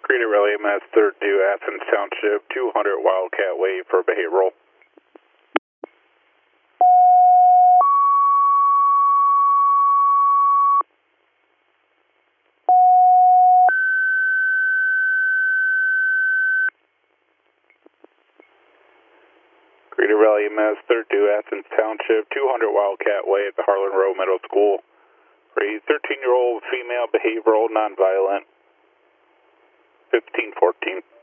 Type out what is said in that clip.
Greeter Rally MS 32 Athens Township, 200 Wildcat Way for behavioral. Greeter Rally MS 32 Athens Township, 200 Wildcat Way at the Harlan Row Middle School. For a 13-year-old female behavioral nonviolent, 1514.